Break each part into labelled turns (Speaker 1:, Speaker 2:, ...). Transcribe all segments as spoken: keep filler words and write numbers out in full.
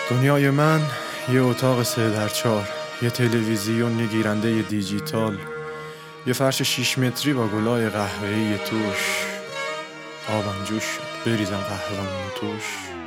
Speaker 1: دنیای من یه اتاق سه در چهار، یه تلویزیون، یه گیرنده دیجیتال، یه فرش شیش متری با گلای قهوه‌ای توش. آبم جوش شد، بریزم قهوه‌مون توش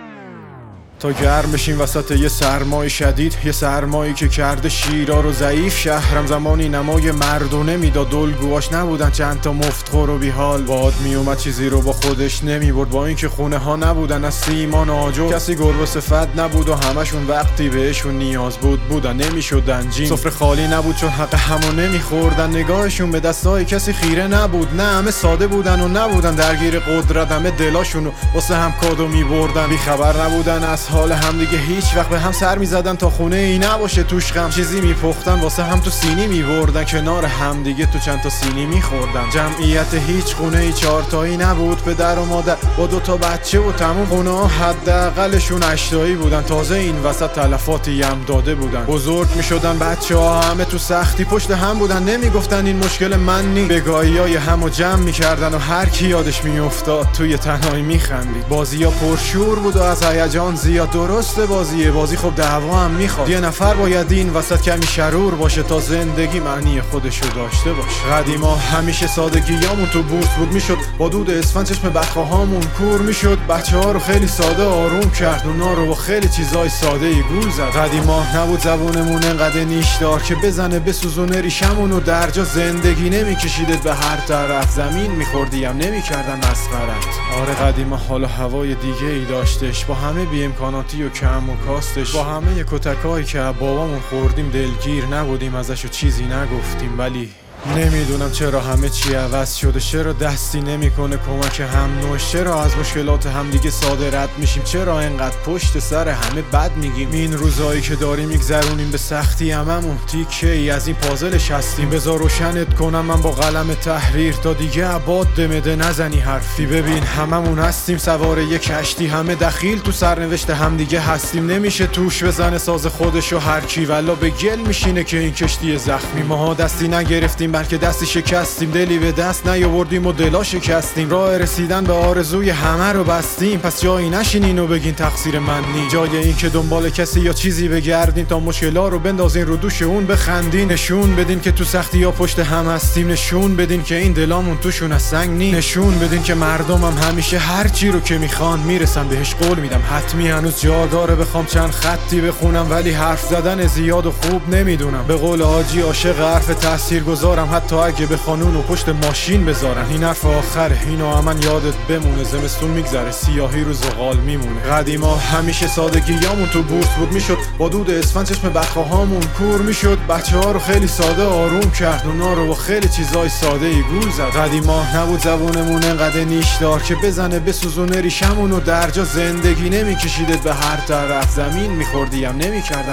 Speaker 1: تا گرم بشیم وسط یه سرمای شدید، یه سرمایی که کرده شیرا رو ضعیف. شهرم زمانی نمای مردونه میداد، الگوهاش نبودن چند تا مفتخور و بیحال. باد میومد چیزی رو با خودش نمیبرد، با اینکه خونه ها نبودن از سیمان آجر. کسی گربه صفت نبود و همشون وقتی بهشون نیاز بود بودن نمیشدن جین. سفره خالی نبود چون حق همو نمیخوردن، نگاهشون به دستای کسی خیره نبود. نه همه ساده بودن و نبودن درگیر قدرت، همه دلاشونو واسه هم کادو میبردن. بیخبر نبودن از حال هم دیگه، هیچ وقت به هم سر میزدن تا خونه ای نباشه توش غم. چیزی میپختن واسه هم تو سینی میبردن، کنار هم دیگه تو چند تا سینی میخوردن. جمعیت هیچ خونه ای چارتایی نبود، پدر و مادر با دو تا بچه و تموم. خونه ها حداقلشون هشتایی بودن، تازه این وسط تلفاتی هم داده بودن. بزرگ میشدن بچه ها همه تو سختی پشت هم بودن، نمیگفتن این مشکل من نی. بگاهیای همو جمع میکردن و هر کی یادش میافتاد توی تنهایی میخندید. بازی‌ها پرشور بود و از هیجان زیاد. درسته بازیه بازی، خب دعوا هم میخواد. یه نفر باید این وسط کمی شرور باشه تا زندگی معنی خودشو داشته باشه. قدیما همیشه سادگیامون تو بورس بود، میشد با دود اسفند چشم بدخواهامون کور میشد. بچه ها رو خیلی ساده آروم کرد، اونا رو با خیلی چیزای ساده ای گول زد. قدیما نبود زبونمون انقدر نیشدار که بزنه بسوزونه ریشمون و درجا زندگی نمیکشیدت به هر طرف. زمین میخوردیم نمیکردن مسخرت. آره قدیما حالا هوای دیگه ای داشتش، با همه بی امکاناتی و کم و کاستش. با همه ی کتکایی که بابامون خوردیم دلگیر نبودیم ازش و چیزی نگفتیم. ولی نمیدونم چرا همه چی عوض شده، چرا دستی نمیکنه کمک هم نوش، چرا از مشکلات هم دیگه ساده رد میشیم، چرا انقدر پشت سر همه بد میگیم. این روزایی که داریم میگذرونیم به سختی، هممون تیکه ای از این پازلش هستیم. بذار روشنت کنم من با قلم تحریر تا دیگه عباد دمده نزنی حرفی. ببین هممون هستیم سوار یک کشتی، همه دخیل تو سرنوشت هم دیگه هستیم. نمیشه توش بزنه ساز خودشو هر کی، والا به گل میشینه که این کشتی زخمی. ماها دستی نگرفتیم بلکه دستی شکستیم، دلی به دست نیاوردیم و دلا شکستیم. راه رسیدن به آرزوی همه رو بستیم، پس جایی نشینین و بگین تقصیر من نی. جای این که دنبال کسی یا چیزی بگردین تا مشکلا رو بندازین رو دوش اون بخندین. نشون بدین که تو سختی یا پشت هم هستیم، نشون بدین که این دلامون توشون از سنگ نی. نشون بدین که مردمم هم همیشه هر چی رو که میخوان میرسن بهش، قول میدم حتمی. هنوز جا داره بخوام چند خطی بخونم، ولی حرف زدن زیاد و خوب نمیدونم. به قول حاجی عاشق حرف تاثیرگذارم، حتی اگه به خانون و پشت ماشین بذارن. این حرف آخره، اینو همن یادت بمونه. زمستون میگذره سیاهی رو زغال میمونه. قدیما همیشه سادگیامون تو بورس بود، میشد با دود اسفند چشم بدخواهامون کور میشد. بچه ها رو خیلی ساده آروم کرد، اونا رو با خیلی چیزای ساده ای گول زد. قدیما نبود زبونمون انقدر نیشدار که بزنه بسوزونه ریشمون و درجا زندگی نمیکشیدت به هر طرف. زمین میخوردیم نمیکردن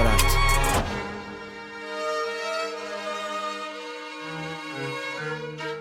Speaker 1: مسخرت.